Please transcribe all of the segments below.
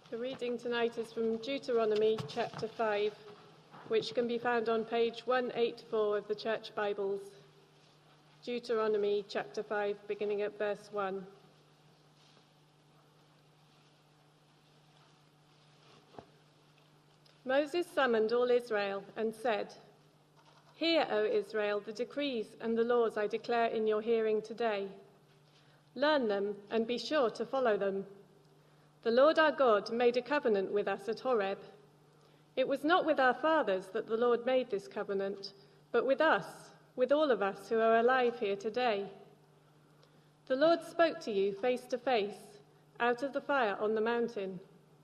The reading tonight is from Deuteronomy chapter 5, which can be found on page 184 of the Church Bibles. Deuteronomy chapter 5, beginning at verse 1. Moses summoned all Israel and said, "Hear, O Israel, the decrees and the laws I declare in your hearing today. Learn them and be sure to follow them. The Lord our God made a covenant with us at Horeb. It was not with our fathers that the Lord made this covenant, but with us, with all of us who are alive here today. The Lord spoke to you face to face out of the fire on the mountain.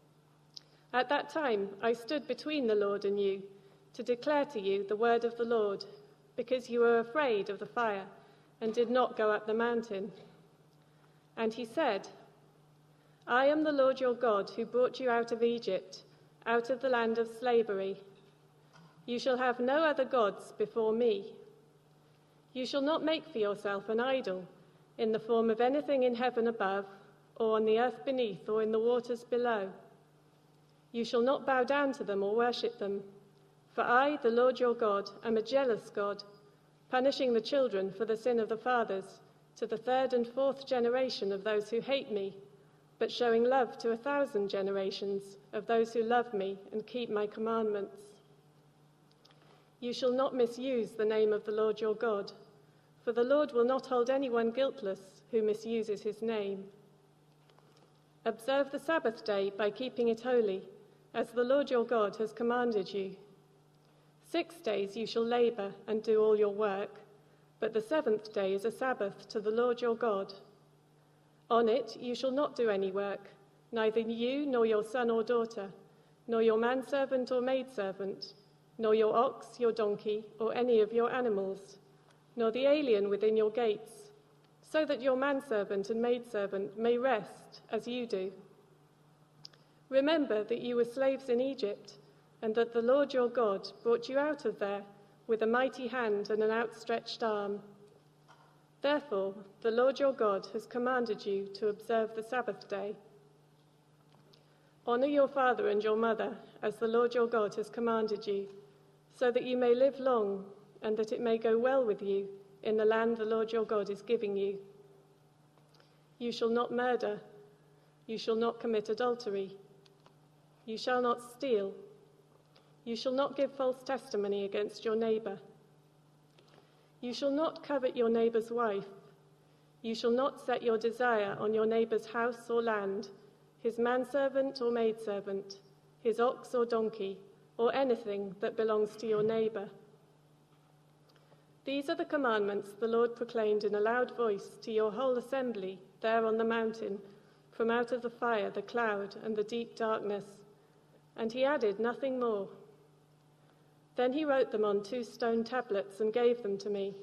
At that time I stood between the Lord and you to declare to you the word of the Lord, because you were afraid of the fire and did not go up the mountain." And he said, "I am the Lord your God who brought you out of Egypt, out of the land of slavery. You shall have no other gods before me. You shall not make for yourself an idol in the form of anything in heaven above, or on the earth beneath, or in the waters below. You shall not bow down to them or worship them. For I, the Lord your God, am a jealous God, punishing the children for the sin of the fathers to the 3rd and 4th generation of those who hate me, but showing love to 1,000 generations of those who love me and keep my commandments. You shall not misuse the name of the Lord your God, for the Lord will not hold anyone guiltless who misuses his name. Observe the Sabbath day by keeping it holy, as the Lord your God has commanded you. 6 days you shall labor and do all your work, but the 7th day is a Sabbath to the Lord your God. On it you shall not do any work, neither you nor your son or daughter, nor your manservant or maidservant, nor your ox, your donkey, or any of your animals, nor the alien within your gates, so that your manservant and maidservant may rest as you do. Remember that you were slaves in Egypt, and that the Lord your God brought you out of there with a mighty hand and an outstretched arm. Therefore, the Lord your God has commanded you to observe the Sabbath day. Honor your father and your mother, as the Lord your God has commanded you, so that you may live long and that it may go well with you in the land the Lord your God is giving you. You shall not murder. You shall not commit adultery. You shall not steal. You shall not give false testimony against your neighbor. You shall not covet your neighbor's wife. You shall not set your desire on your neighbor's house or land, his manservant or maidservant, his ox or donkey, or anything that belongs to your neighbor. These are the commandments the Lord proclaimed in a loud voice to your whole assembly there on the mountain, from out of the fire, the cloud, and the deep darkness. And he added nothing more. Then he wrote them on 2 stone tablets and gave them to me.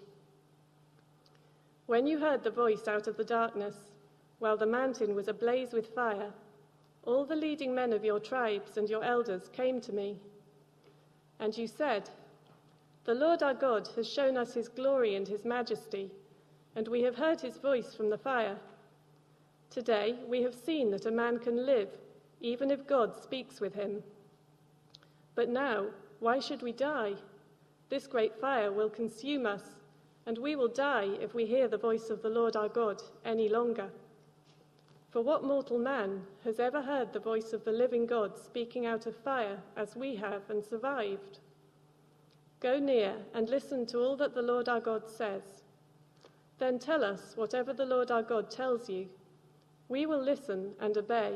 When you heard the voice out of the darkness, while the mountain was ablaze with fire, all the leading men of your tribes and your elders came to me. And you said, "The Lord our God has shown us his glory and his majesty, and we have heard his voice from the fire. Today we have seen that a man can live, even if God speaks with him. But now, why should we die? This great fire will consume us, and we will die if we hear the voice of the Lord our God any longer. For what mortal man has ever heard the voice of the living God speaking out of fire as we have and survived? Go near and listen to all that the Lord our God says. Then tell us whatever the Lord our God tells you. We will listen and obey."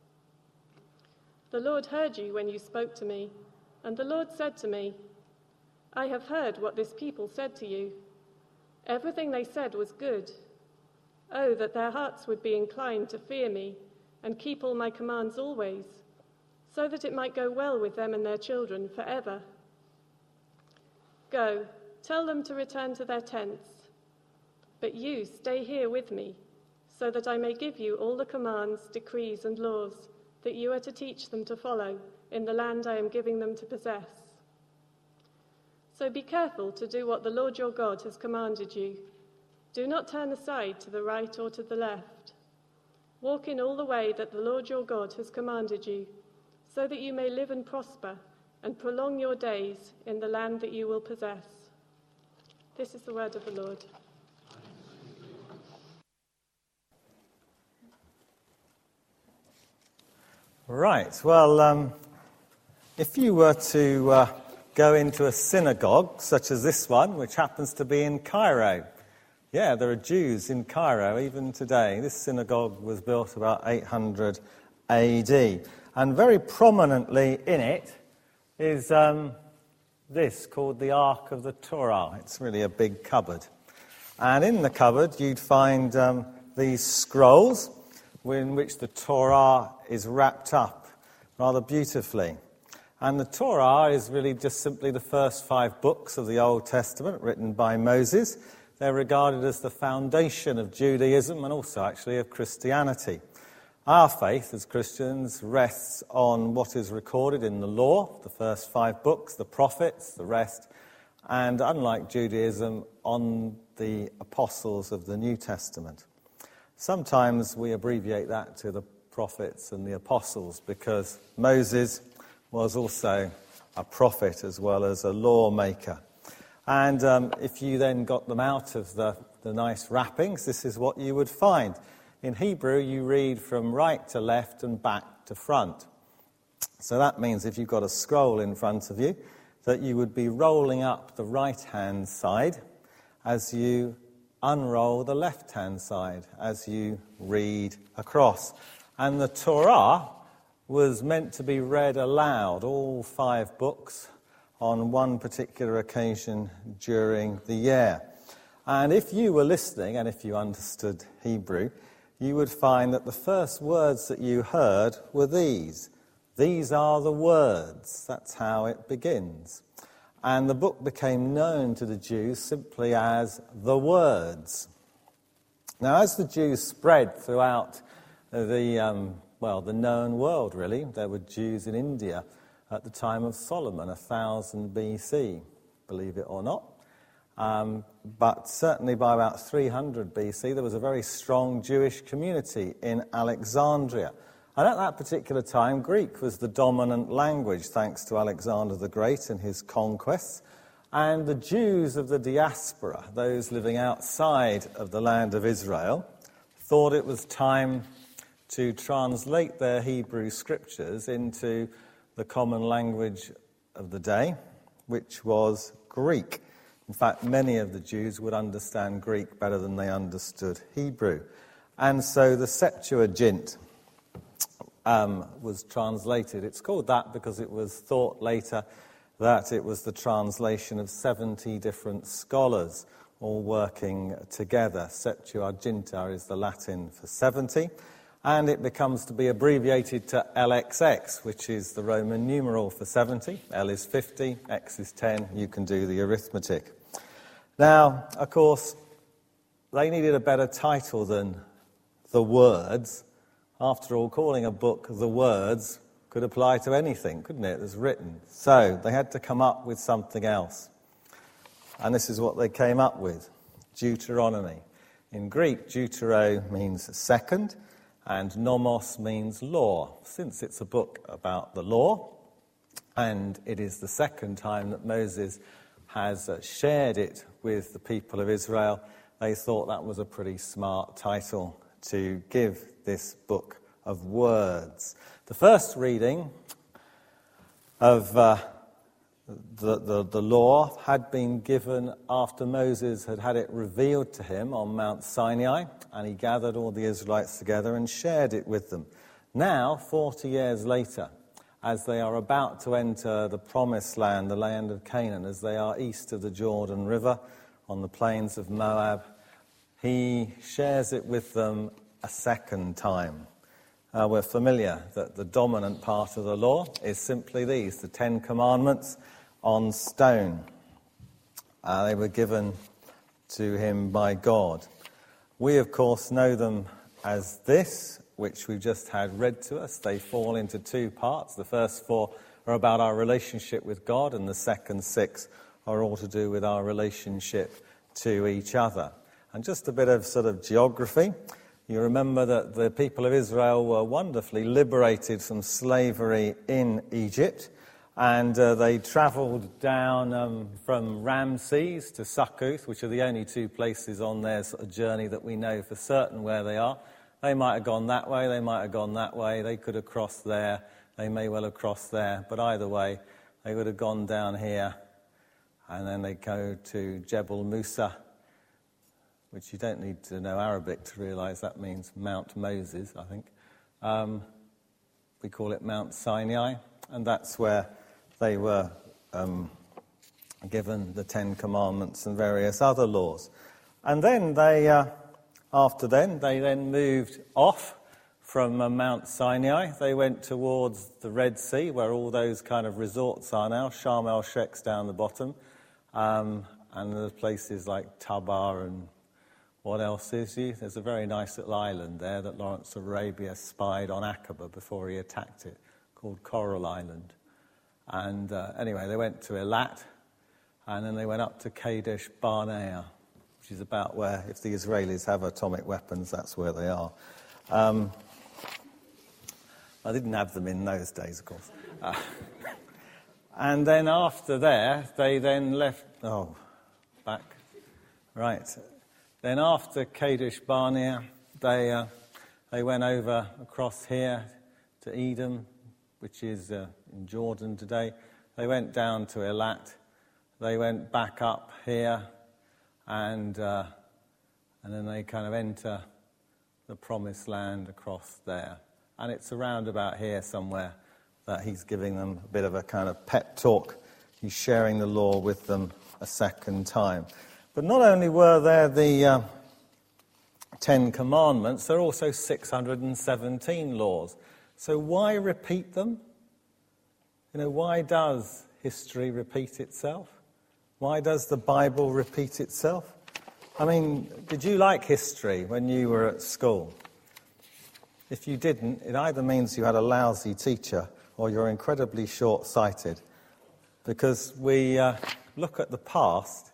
The Lord heard you when you spoke to me, and the Lord said to me, "I have heard what this people said to you. Everything they said was good. Oh, that their hearts would be inclined to fear me and keep all my commands always, so that it might go well with them and their children forever. Go, tell them to return to their tents. But you stay here with me, so that I may give you all the commands, decrees, and laws that you are to teach them to follow in the land I am giving them to possess. So be careful to do what the Lord your God has commanded you. Do not turn aside to the right or to the left. Walk in all the way that the Lord your God has commanded you, so that you may live and prosper and prolong your days in the land that you will possess. This is the word of the Lord. Right, well, if you were to go into a synagogue such as this one, which happens to be in Cairo, yeah, there are Jews in Cairo even today. This synagogue was built about 800 AD. And very prominently in it is this, called the Ark of the Torah. It's really a big cupboard. And in the cupboard you'd find these scrolls in which the Torah is wrapped up rather beautifully. And the Torah is really just simply the first 5 books of the Old Testament written by Moses. They're regarded as the foundation of Judaism and also actually of Christianity. Our faith as Christians rests on what is recorded in the law, the first 5 books, the prophets, the rest, and unlike Judaism, on the apostles of the New Testament. Sometimes we abbreviate that to the prophets and the apostles because Moses was also a prophet as well as a lawmaker. And if you then got them out of the nice wrappings, this is what you would find. In Hebrew, you read from right to left and back to front. So that means if you've got a scroll in front of you, that you would be rolling up the right-hand side as you unroll the left-hand side, as you read across. And the Torah was meant to be read aloud, all 5 books, on one particular occasion during the year. And if you were listening, and if you understood Hebrew, you would find that the first words that you heard were these. These are the words. That's how it begins. And the book became known to the Jews simply as the words. Now, as the Jews spread throughout the known world, really, there were Jews in India at the time of Solomon, 1000 BC, believe it or not. But certainly by about 300 BC, there was a very strong Jewish community in Alexandria. And at that particular time, Greek was the dominant language, thanks to Alexander the Great and his conquests. And the Jews of the diaspora, those living outside of the land of Israel, thought it was time to translate their Hebrew scriptures into the common language of the day, which was Greek. In fact, many of the Jews would understand Greek better than they understood Hebrew. And so the Septuagint was translated. It's called that because it was thought later that it was the translation of 70 different scholars all working together. Septuaginta is the Latin for 70. And it becomes to be abbreviated to LXX, which is the Roman numeral for 70. L is 50, X is 10. You can do the arithmetic. Now, of course, they needed a better title than The Words. After all, calling a book The Words could apply to anything, couldn't it, that's written? So they had to come up with something else. And this is what they came up with, Deuteronomy. In Greek, deutero means second, and nomos means law. Since it's a book about the law, and it is the second time that Moses has shared it with the people of Israel, they thought that was a pretty smart title to give this book of words. The first reading of the law had been given after Moses had had it revealed to him on Mount Sinai, and he gathered all the Israelites together and shared it with them. Now, 40 years later, as they are about to enter the promised land, the land of Canaan, as they are east of the Jordan River on the plains of Moab, he shares it with them a second time. We're familiar that the dominant part of the law is simply these, the 10 Commandments on stone. They were given to him by God. We, of course, know them as this, which we've just had read to us. They fall into 2 parts. The first 4 are about our relationship with God, and the second 6 are all to do with our relationship to each other. And just a bit of sort of geography. You remember that the people of Israel were wonderfully liberated from slavery in Egypt, and they travelled down from Ramses to Succoth, which are the only two places on their sort of journey that we know for certain where they are. They might have gone that way, they might have gone that way, they could have crossed there, they may well have crossed there, but either way, they would have gone down here, and then they go to Jebel Musa, which you don't need to know Arabic to realise that means Mount Moses, I think. We call it Mount Sinai, and that's where they were given the Ten Commandments and various other laws. And then they moved off from Mount Sinai. They went towards the Red Sea, where all those kind of resorts are now. Sharm el-Sheikh's down the bottom, and there's places like Tabar and what else is there? There's a very nice little island there that Lawrence of Arabia spied on Aqaba before he attacked it, called Coral Island. And anyway, they went to Eilat, and then they went up to Kadesh Barnea, which is about where, if the Israelis have atomic weapons, that's where they are. I didn't have them in those days, of course. And then after there, they then left... Oh, back. Right. Then after Kadesh Barnea, they went over across here to Edom, which is in Jordan today. They went down to Eilat. They went back up here, and then they kind of enter the Promised Land across there. And it's around about here somewhere that he's giving them a bit of a kind of pep talk. He's sharing the law with them a second time. But not only were there the 10 Commandments, there are also 617 laws. So why repeat them? You know, why does history repeat itself? Why does the Bible repeat itself? I mean, did you like history when you were at school? If you didn't, it either means you had a lousy teacher or you're incredibly short-sighted, because we look at the past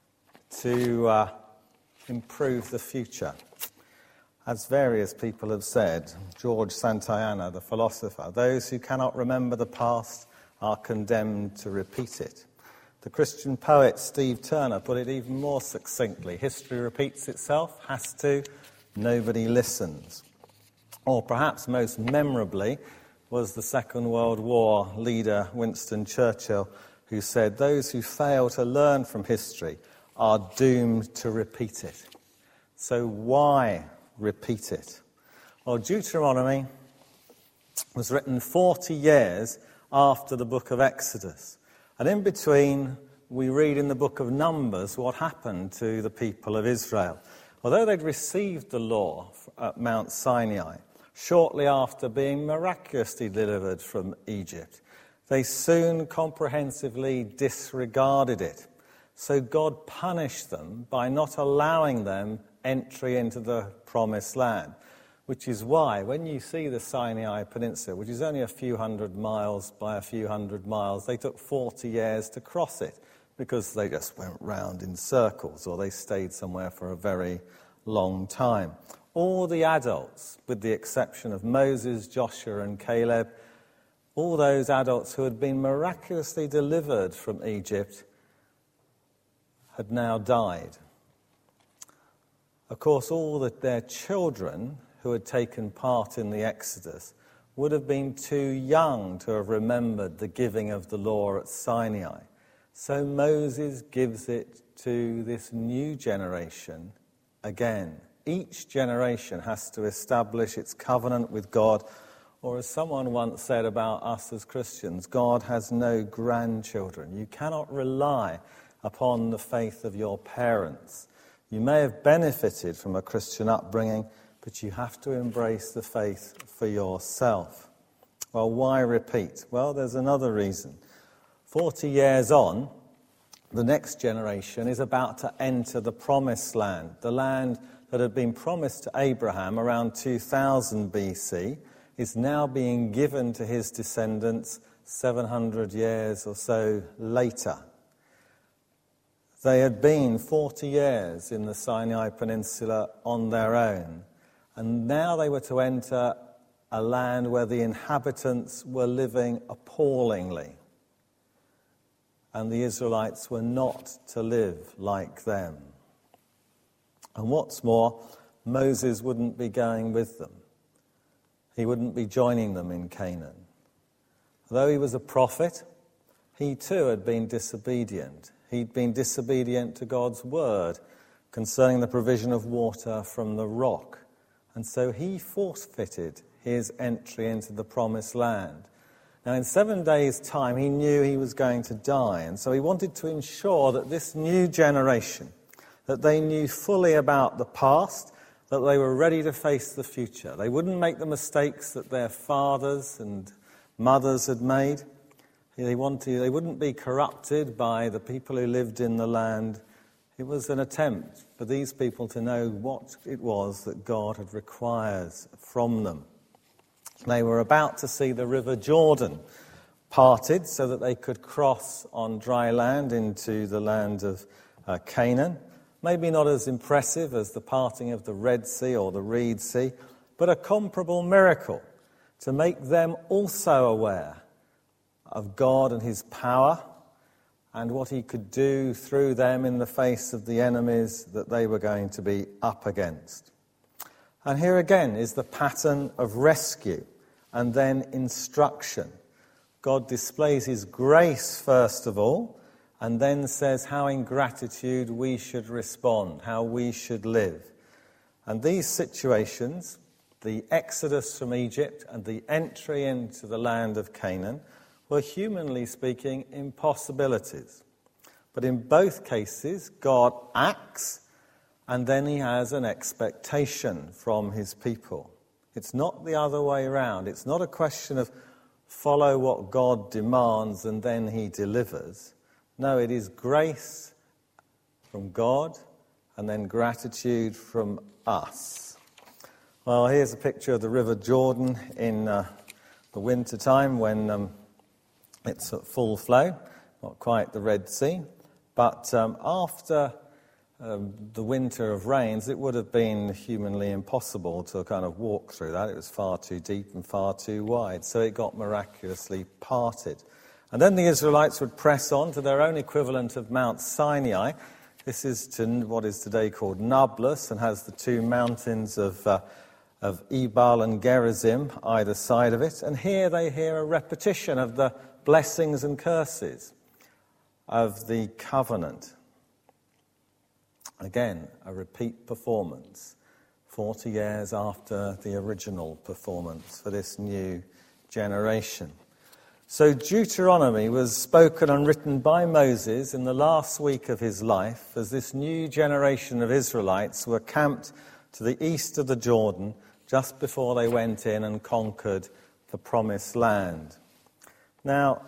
to improve the future. As various people have said, George Santayana, the philosopher, those who cannot remember the past are condemned to repeat it. The Christian poet Steve Turner put it even more succinctly. History repeats itself, has to, nobody listens. Or perhaps most memorably was the Second World War leader Winston Churchill, who said, those who fail to learn from history are doomed to repeat it. So why repeat it? Well, Deuteronomy was written 40 years after the book of Exodus. And in between, we read in the book of Numbers what happened to the people of Israel. Although they'd received the law at Mount Sinai, shortly after being miraculously delivered from Egypt, they soon comprehensively disregarded it. So God punished them by not allowing them entry into the Promised Land, which is why when you see the Sinai Peninsula, which is only a few hundred miles by a few hundred miles, they took 40 years to cross it because they just went round in circles or they stayed somewhere for a very long time. All the adults, with the exception of Moses, Joshua and Caleb, all those adults who had been miraculously delivered from Egypt had now died. Of course, all their children who had taken part in the Exodus would have been too young to have remembered the giving of the law at Sinai. So Moses gives it to this new generation again. Each generation has to establish its covenant with God, or as someone once said about us as Christians, God has no grandchildren. You cannot rely upon the faith of your parents. You may have benefited from a Christian upbringing, but you have to embrace the faith for yourself. Well, why repeat? Well, there's another reason. 40 years on, the next generation is about to enter the Promised Land, the land that had been promised to Abraham around 2000 BC, is now being given to his descendants 700 years or so later. They had been 40 years in the Sinai Peninsula on their own, And now they were to enter a land where the inhabitants were living appallingly. And the Israelites were not to live like them. And what's more, Moses wouldn't be going with them. He wouldn't be joining them in Canaan. Though he was a prophet, he too had been disobedient. He'd been disobedient to God's word concerning the provision of water from the rock. And so he forfeited his entry into the promised land. Now, in 7 days' time, he knew he was going to die. And so he wanted to ensure that this new generation, that they knew fully about the past, that they were ready to face the future. They wouldn't make the mistakes that their fathers and mothers had made. They wouldn't be corrupted by the people who lived in the land. It was an attempt for these people to know what it was that God had required from them. They were about to see the River Jordan parted so that they could cross on dry land into the land of Canaan. Maybe not as impressive as the parting of the Red Sea or the Reed Sea, but a comparable miracle to make them also aware of God and his power and what he could do through them in the face of the enemies that they were going to be up against. And here again is the pattern of rescue and then instruction. God displays his grace first of all, and then says how in gratitude we should respond, how we should live. And these situations, the exodus from Egypt and the entry into the land of Canaan, were humanly speaking impossibilities. But in both cases, God acts and then he has an expectation from his people. It's not the other way around. It's not a question of follow what God demands and then he delivers. No, it is grace from God and then gratitude from us. Well, here's a picture of the River Jordan in the winter time when it's at full flow, not quite the Red Sea. But after the winter of rains, it would have been humanly impossible to kind of walk through that. It was far too deep and far too wide. So it got miraculously parted. And then the Israelites would press on to their own equivalent of Mount Sinai. This is to what is today called Nablus and has the two mountains of Ebal and Gerizim either side of it. And here they hear a repetition of the blessings and curses of the covenant. Again, a repeat performance, 40 years after the original performance for this new generation. So Deuteronomy was spoken and written by Moses in the last week of his life as this new generation of Israelites were camped to the east of the Jordan just before they went in and conquered the promised land. Now,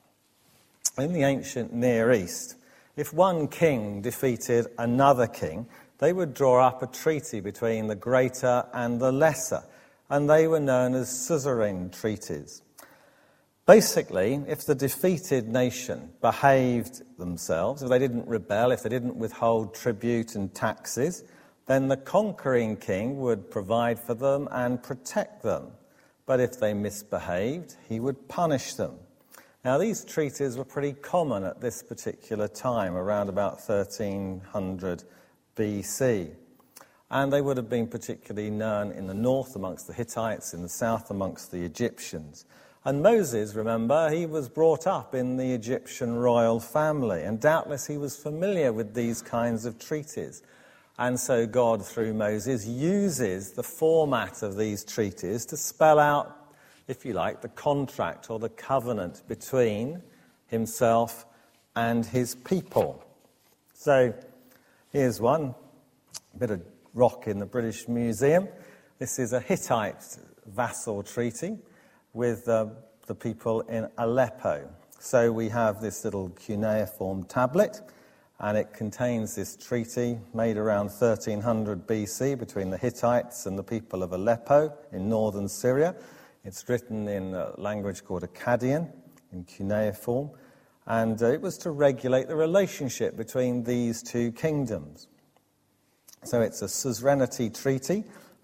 in the ancient Near East, if one king defeated another king, they would draw up a treaty between the greater and the lesser, and they were known as suzerain treaties. Basically, if the defeated nation behaved themselves, if they didn't rebel, if they didn't withhold tribute and taxes, then the conquering king would provide for them and protect them. But if they misbehaved, he would punish them. Now, these treaties were pretty common at this particular time, around about 1300 BC. And they would have been particularly known in the north amongst the Hittites, in the south amongst the Egyptians. And Moses, remember, he was brought up in the Egyptian royal family, and doubtless he was familiar with these kinds of treaties. And so God, through Moses, uses the format of these treaties to spell out, if you like, the contract or the covenant between himself and his people. So here's one, a bit of rock in the British Museum. This is a Hittite vassal treaty with the people in Aleppo. So we have this little cuneiform tablet, and it contains this treaty made around 1300 BC between the Hittites and the people of Aleppo in northern Syria. It's written in a language called Akkadian, in cuneiform, and it was to regulate the relationship between these two kingdoms. So it's a suzerainty treaty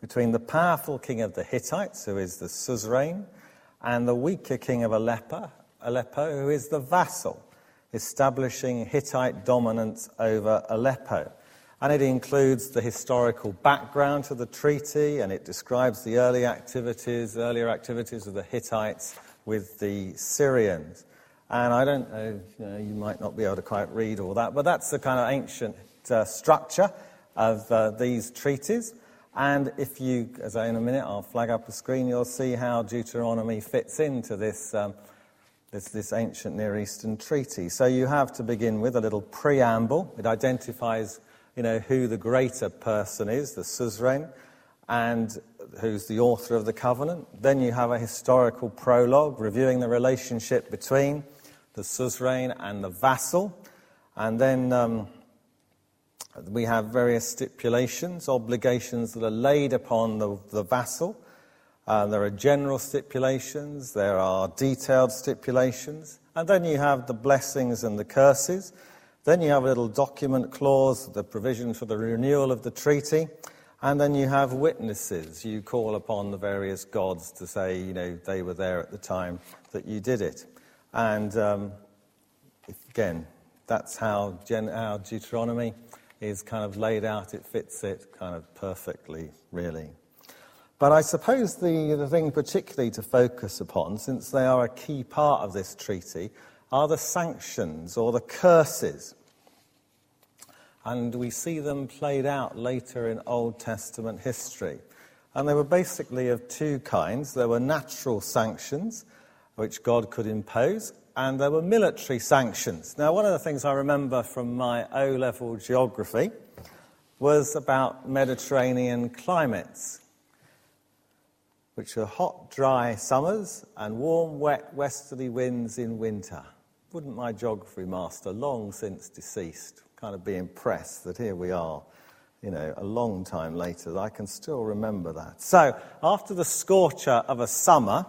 between the powerful king of the Hittites, who is the suzerain, and the weaker king of Aleppo, who is the vassal, establishing Hittite dominance over Aleppo. And it includes the historical background to the treaty, and it describes the earlier activities of the Hittites with the Syrians. And I don't know, you might not be able to quite read all that, but that's the kind of ancient structure of these treaties. And if you, as in a minute, I'll flag up the screen, you'll see how Deuteronomy fits into this ancient Near Eastern treaty. So you have to begin with a little preamble. It identifies, who the greater person is, the suzerain, and who's the author of the covenant. Then you have a historical prologue reviewing the relationship between the suzerain and the vassal. And then we have various stipulations, obligations that are laid upon the vassal. There are general stipulations, there are detailed stipulations, and then you have the blessings and the curses. Then you have a little document clause, the provision for the renewal of the treaty, and then you have witnesses. You call upon the various gods to say, they were there at the time that you did it. And again, that's how Deuteronomy is kind of laid out. It fits it kind of perfectly, really. But I suppose the thing particularly to focus upon, since they are a key part of this treaty, are the sanctions or the curses. And we see them played out later in Old Testament history. And they were basically of two kinds. There were natural sanctions, which God could impose, and there were military sanctions. Now, one of the things I remember from my O-level geography was about Mediterranean climates, which are hot, dry summers and warm, wet, westerly winds in winter. Wouldn't my geography master, long since deceased, kind of be impressed that here we are, a long time later, that I can still remember that. So, after the scorcher of a summer,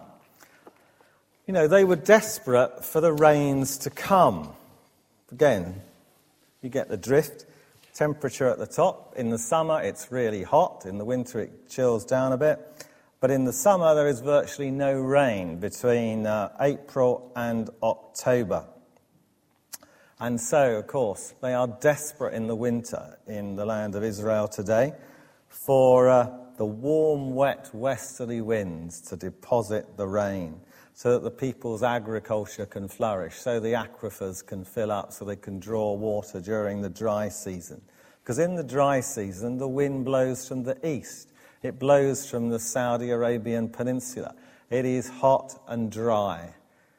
they were desperate for the rains to come. Again, you get the drift. Temperature at the top. In the summer, it's really hot. In the winter, it chills down a bit. But in the summer, there is virtually no rain between April and October. And so, of course, they are desperate in the winter in the land of Israel today for the warm, wet, westerly winds to deposit the rain so that the people's agriculture can flourish, so the aquifers can fill up, so they can draw water during the dry season. Because in the dry season, the wind blows from the east. It blows from the Saudi Arabian peninsula. It is hot and dry.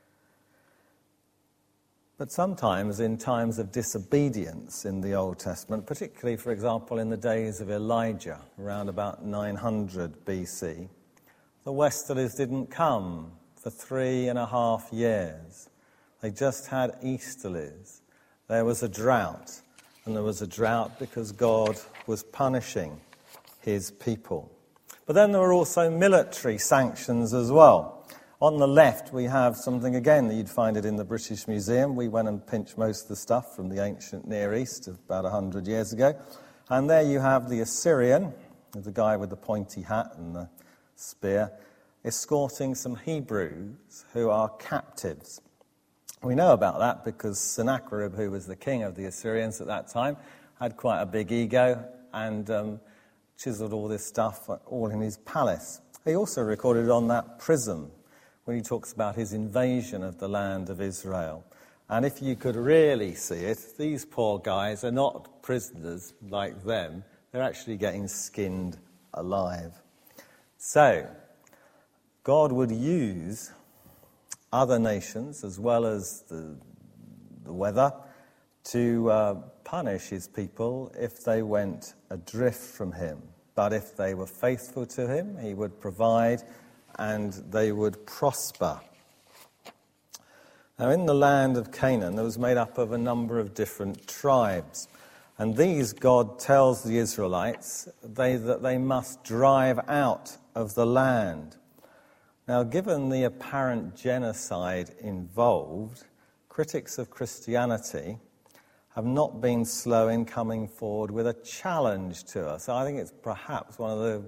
But sometimes, in times of disobedience in the Old Testament, particularly, for example, in the days of Elijah, around about 900 BC, the westerlies didn't come for 3.5 years. They just had easterlies. There was a drought, and there was a drought because God was punishing his people. But then there were also military sanctions as well. On the left, we have something, again, that you'd find it in the British Museum. We went and pinched most of the stuff from the ancient Near East of about 100 years ago. And there you have the Assyrian, the guy with the pointy hat and the spear, escorting some Hebrews who are captives. We know about that because Sennacherib, who was the king of the Assyrians at that time, had quite a big ego and chiseled all this stuff all in his palace. He also recorded it on that prism when he talks about his invasion of the land of Israel. And if you could really see it, these poor guys are not prisoners like them. They're actually getting skinned alive. So, God would use other nations, as well as the weather, to punish his people if they went adrift from him. But if they were faithful to him, he would provide and they would prosper. Now, in the land of Canaan, that was made up of a number of different tribes. And these, God tells the Israelites that they must drive out of the land. Now, given the apparent genocide involved, critics of Christianity have not been slow in coming forward with a challenge to us. I think it's perhaps one of the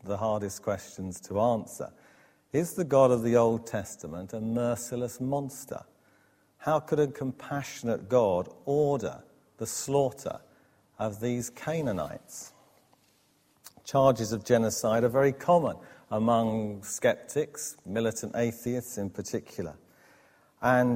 the hardest questions to answer. Is the God of the Old Testament a merciless monster? How could a compassionate God order the slaughter of these Canaanites? Charges of genocide are very common among skeptics, militant atheists in particular. And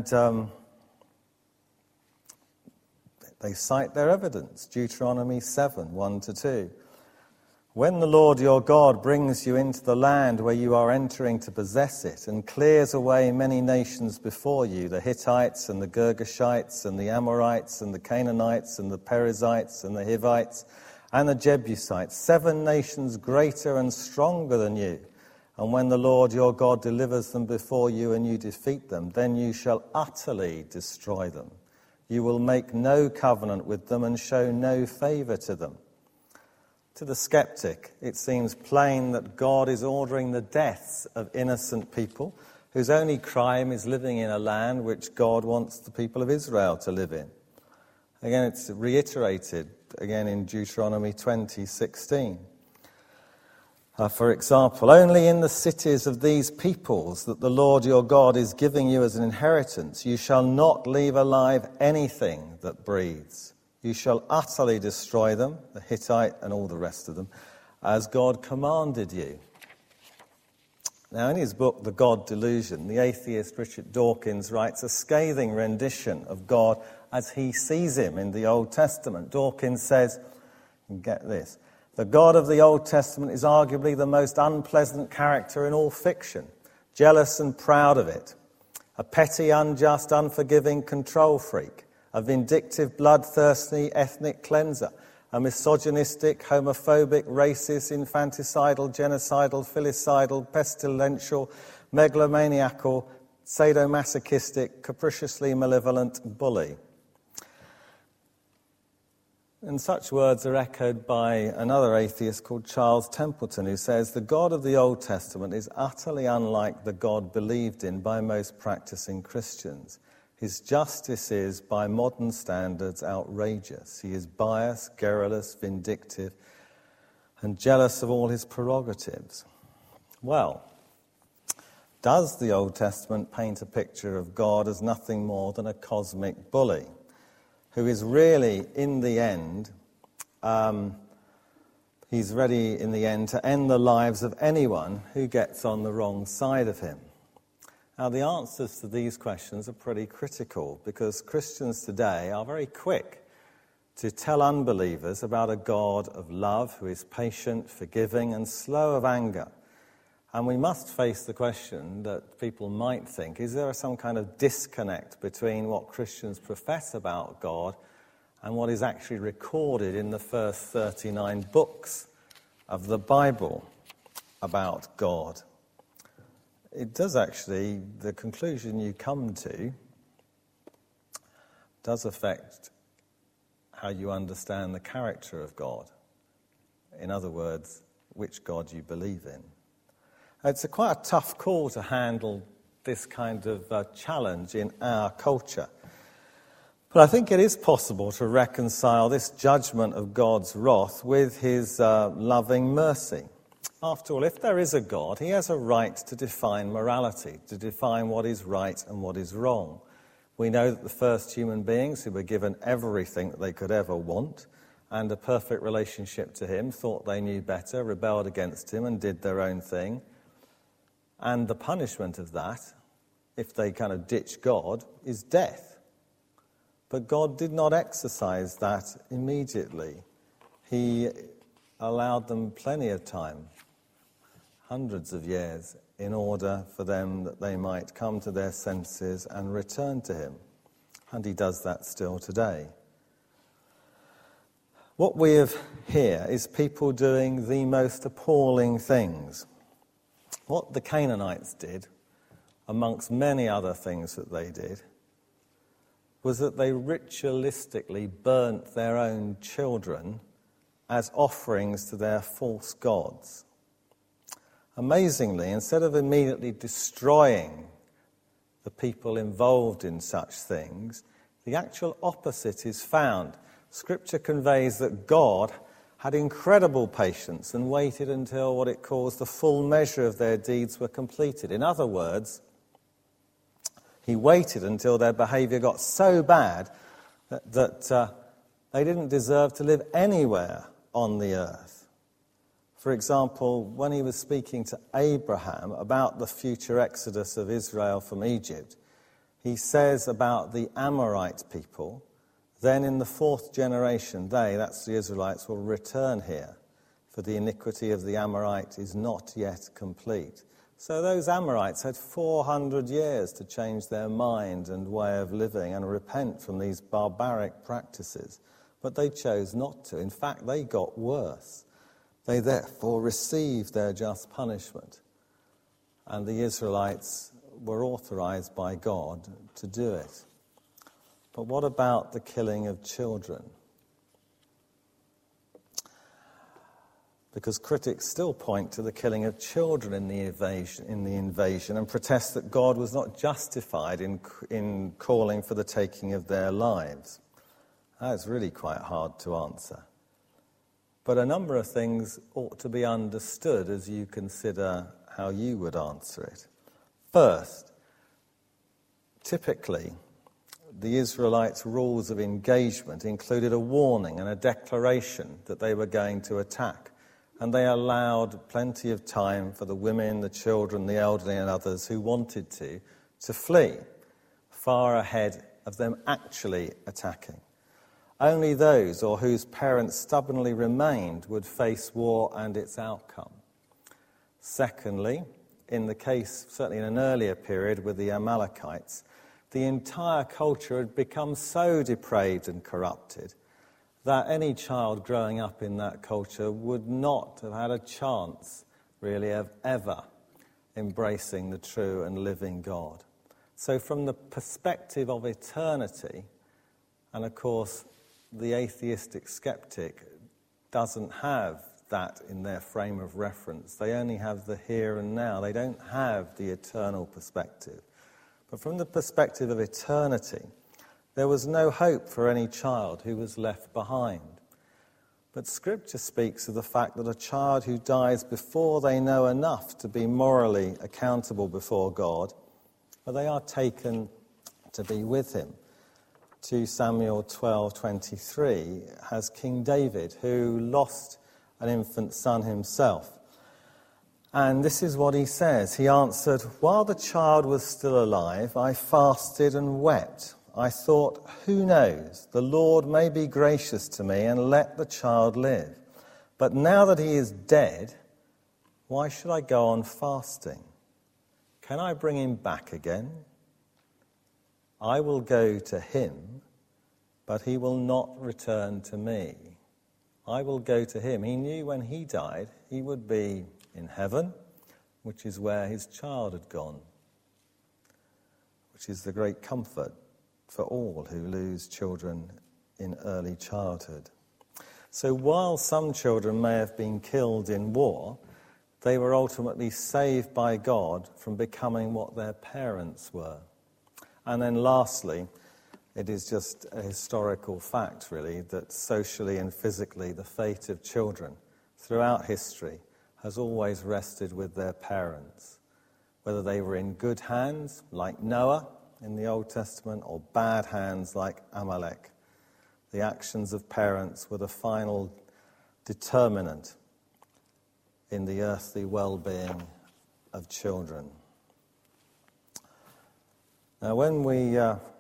they cite their evidence, Deuteronomy 7, 1-2. When the Lord your God brings you into the land where you are entering to possess it and clears away many nations before you, the Hittites and the Girgashites and the Amorites and the Canaanites and the Perizzites and the Hivites and the Jebusites, 7 nations greater and stronger than you. And when the Lord your God delivers them before you and you defeat them, then you shall utterly destroy them. You will make no covenant with them and show no favour to them. To the skeptic, it seems plain that God is ordering the deaths of innocent people whose only crime is living in a land which God wants the people of Israel to live in. Again, it's reiterated again in Deuteronomy 20:16. For example, only in the cities of these peoples that the Lord your God is giving you as an inheritance, you shall not leave alive anything that breathes. You shall utterly destroy them, the Hittite and all the rest of them, as God commanded you. Now, in his book, The God Delusion, the atheist Richard Dawkins writes a scathing rendition of God as he sees him in the Old Testament. Dawkins says, get this, the God of the Old Testament is arguably the most unpleasant character in all fiction, jealous and proud of it, a petty, unjust, unforgiving control freak, a vindictive, bloodthirsty ethnic cleanser, a misogynistic, homophobic, racist, infanticidal, genocidal, filicidal, pestilential, megalomaniacal, sadomasochistic, capriciously malevolent bully. And such words are echoed by another atheist called Charles Templeton, who says the God of the Old Testament is utterly unlike the God believed in by most practicing Christians. His justice is, by modern standards, outrageous. He is biased, garrulous, vindictive, and jealous of all his prerogatives. Well, does the Old Testament paint a picture of God as nothing more than a cosmic bully, who is really, in the end, he's ready in the end to end the lives of anyone who gets on the wrong side of him? Now, the answers to these questions are pretty critical because Christians today are very quick to tell unbelievers about a God of love who is patient, forgiving, and slow of anger. And we must face the question that people might think, is there some kind of disconnect between what Christians profess about God and what is actually recorded in the first 39 books of the Bible about God? It does actually, the conclusion you come to does affect how you understand the character of God. In other words, which God you believe in. It's quite a tough call to handle this kind of challenge in our culture. But I think it is possible to reconcile this judgment of God's wrath with his loving mercy. After all, if there is a God, he has a right to define morality, to define what is right and what is wrong. We know that the first human beings who were given everything that they could ever want and a perfect relationship to him thought they knew better, rebelled against him and did their own thing. And the punishment of that, if they kind of ditch God, is death. But God did not exercise that immediately. He allowed them plenty of time, hundreds of years, in order for them that they might come to their senses and return to him. And he does that still today. What we have here is people doing the most appalling things. What the Canaanites did, amongst many other things that they did, was that they ritualistically burnt their own children as offerings to their false gods. Amazingly, instead of immediately destroying the people involved in such things, the actual opposite is found. Scripture conveys that God had incredible patience and waited until what it calls the full measure of their deeds were completed. In other words, he waited until their behaviour got so bad that they didn't deserve to live anywhere on the earth. For example, when he was speaking to Abraham about the future exodus of Israel from Egypt, he says about the Amorite people, then in the fourth generation, that's the Israelites, will return here, for the iniquity of the Amorite is not yet complete. So those Amorites had 400 years to change their mind and way of living and repent from these barbaric practices. But they chose not to. In fact, they got worse. They therefore received their just punishment. And the Israelites were authorized by God to do it. But what about the killing of children? Because critics still point to the killing of children in the invasion and protest that God was not justified in calling for the taking of their lives. That's really quite hard to answer. But a number of things ought to be understood as you consider how you would answer it. First, typically, the Israelites' rules of engagement included a warning and a declaration that they were going to attack. And they allowed plenty of time for the women, the children, the elderly and others who wanted to flee, far ahead of them actually attacking. Only those or whose parents stubbornly remained would face war and its outcome. Secondly, in the case, certainly in an earlier period with the Amalekites, the entire culture had become so depraved and corrupted that any child growing up in that culture would not have had a chance, really, of ever embracing the true and living God. So from the perspective of eternity, and of course the atheistic skeptic doesn't have that in their frame of reference. They only have the here and now. They don't have the eternal perspective. But from the perspective of eternity, there was no hope for any child who was left behind. But Scripture speaks of the fact that a child who dies before they know enough to be morally accountable before God, well, they are taken to be with him. 2 Samuel 12:23 has King David, who lost an infant son himself. And this is what he says. He answered, "While the child was still alive, I fasted and wept. I thought, who knows, the Lord may be gracious to me and let the child live. But now that he is dead, why should I go on fasting? Can I bring him back again? I will go to him, but he will not return to me. I will go to him." He knew when he died, he would be in heaven, which is where his child had gone, which is the great comfort for all who lose children in early childhood. So while some children may have been killed in war, they were ultimately saved by God from becoming what their parents were. And then lastly, it is just a historical fact, really, that socially and physically the fate of children throughout history has always rested with their parents, whether they were in good hands, like Noah in the Old Testament, or bad hands like Amalek. The actions of parents were the final determinant in the earthly well-being of children. Now, when we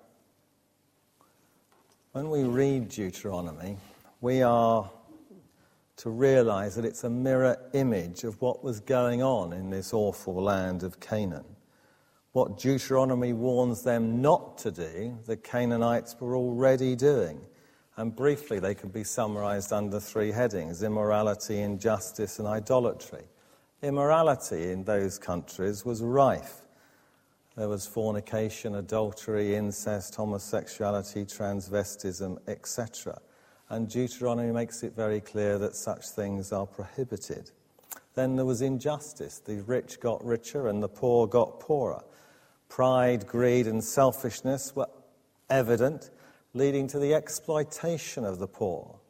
read Deuteronomy, we are to realize that it's a mirror image of what was going on in this awful land of Canaan. What Deuteronomy warns them not to do, the Canaanites were already doing. And briefly, they could be summarized under three headings: immorality, injustice, and idolatry. Immorality in those countries was rife. There was fornication, adultery, incest, homosexuality, transvestism, etc. And Deuteronomy makes it very clear that such things are prohibited. Then there was injustice. The rich got richer and the poor got poorer. Pride, greed, and selfishness were evident, leading to the exploitation of the poor.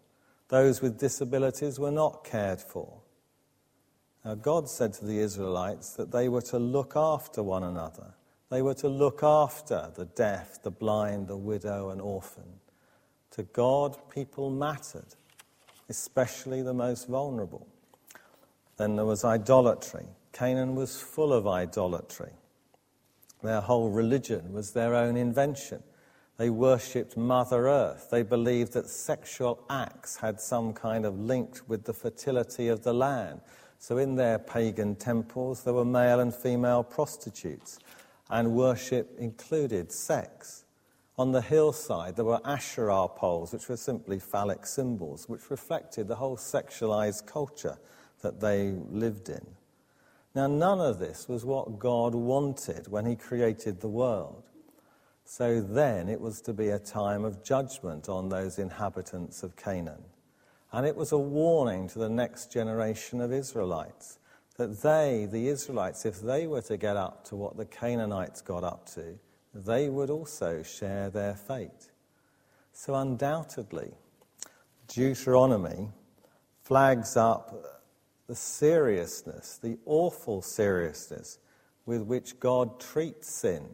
Those with disabilities were not cared for. Now, God said to the Israelites that they were to look after one another. They were to look after the deaf, the blind, the widow and orphan. To God, people mattered, especially the most vulnerable. Then there was idolatry. Canaan was full of idolatry. Their whole religion was their own invention. They worshipped Mother Earth. They believed that sexual acts had some kind of link with the fertility of the land. So in their pagan temples, there were male and female prostitutes, and worship included sex. On the hillside, there were Asherah poles, which were simply phallic symbols, which reflected the whole sexualized culture that they lived in. Now, none of this was what God wanted when he created the world. So then it was to be a time of judgment on those inhabitants of Canaan. And it was a warning to the next generation of Israelites that they, the Israelites, if they were to get up to what the Canaanites got up to, they would also share their fate. So undoubtedly, Deuteronomy flags up the seriousness, the awful seriousness with which God treats sin.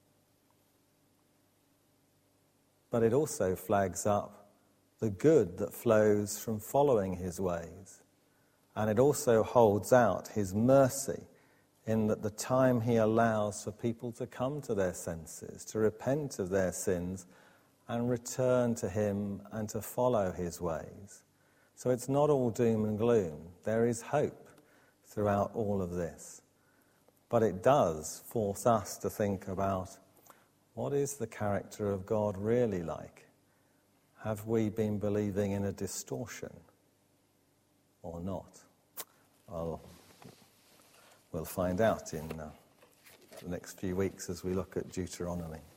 But it also flags up the good that flows from following his ways. And it also holds out his mercy in that the time he allows for people to come to their senses, to repent of their sins and return to him and to follow his ways. So it's not all doom and gloom. There is hope throughout all of this. But it does force us to think about, what is the character of God really like? Have we been believing in a distortion or not? Well, we'll find out in the next few weeks as we look at Deuteronomy.